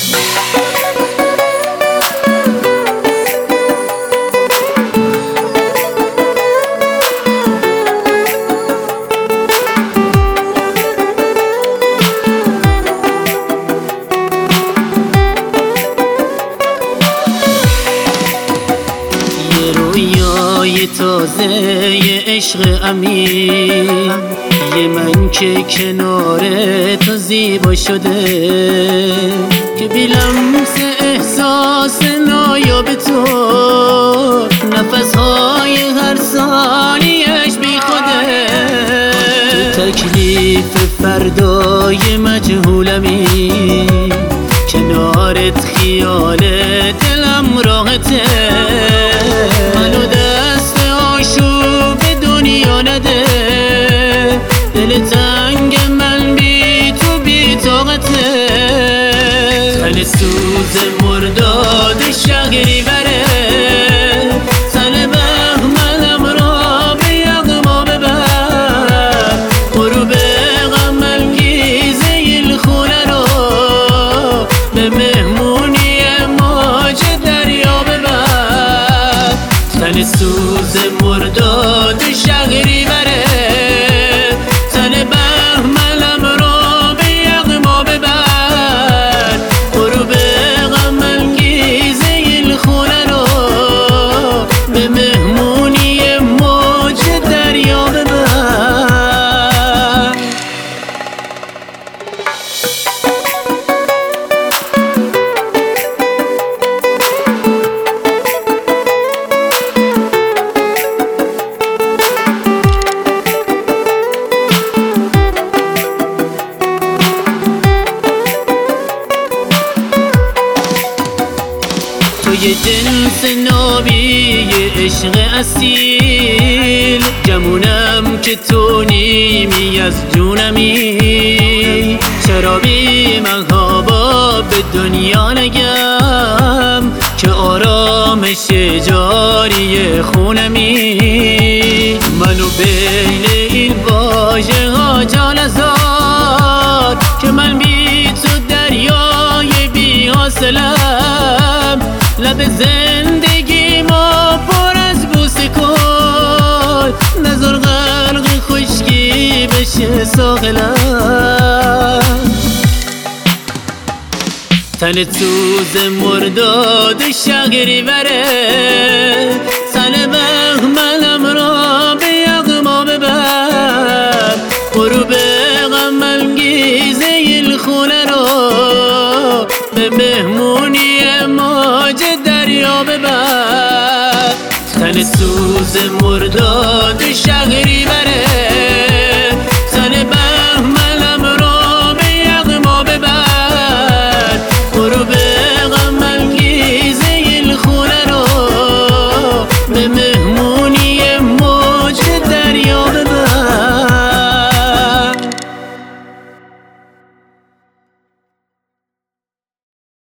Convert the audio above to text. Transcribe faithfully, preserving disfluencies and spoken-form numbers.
رویای تازه یه عشق امین، یه من که کنار تو زیبا شده، که بی لمس احساس نایاب تو نفسهای هر ثانیش بی خوده. تو تکلیف فردای مجهولمی، کنارت خیال دلم راحته. منو دست آشوب دنیا نده، دل تنگ من بی تو بی طاقته. تن سوز مرداد شهری بره، تن بهمنم را به یغما ببر. غروب غم انگیز این خونه رو به مهمونی موج دریا ببر. تن سوز مرداد شهری بره، تن بهمنم رو به یغما ببر. غروب غم انگیز این خونه رو به مهمونی موج دریا ببر. تو یه جنس نابی، یه عشق اصیل، جمونم که تو نیمی از جونمی. چرا بی محابا به دنیا نگم، که آرامش جاری خونمی. منو بین این واژه ها جان ازار، که من بی تو دریای بی حاصلم. لب زندگی ما پر از بوسه کن، نذار غرق خشکی بشه ساحلم. تن سوز مرداد شهری بره، تن بهمنم را به یغما ببر. غروب غم انگیز این خونه رو به مهمونی موج دریا ببر. تن سوز مرداد شهری بره،